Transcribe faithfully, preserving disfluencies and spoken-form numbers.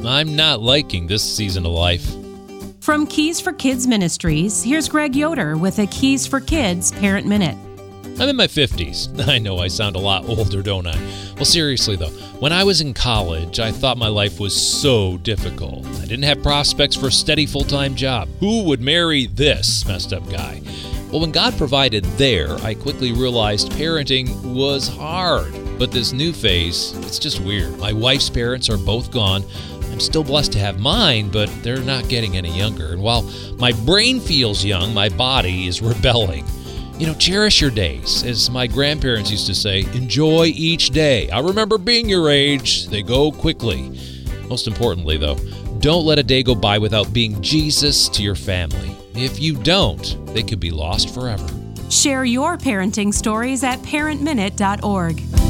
I'm not liking this season of life. From Keys for Kids Ministries, here's Greg Yoder with a Keys for Kids Parent Minute. I'm in my fifties. I know I sound a lot older, don't I? Well, seriously though, when I was in college, I thought my life was so difficult. I didn't have prospects for a steady full-time job. Who would marry this messed up guy? Well, when God provided there, I quickly realized parenting was hard. But this new phase, it's just weird. My wife's parents are both gone. I'm still blessed to have mine, but they're not getting any younger. And while my brain feels young, my body is rebelling. You know, cherish your days. As my grandparents used to say, enjoy each day. I remember being your age. They go quickly. Most importantly, though, don't let a day go by without being Jesus to your family. If you don't, they could be lost forever. Share your parenting stories at parent minute dot org.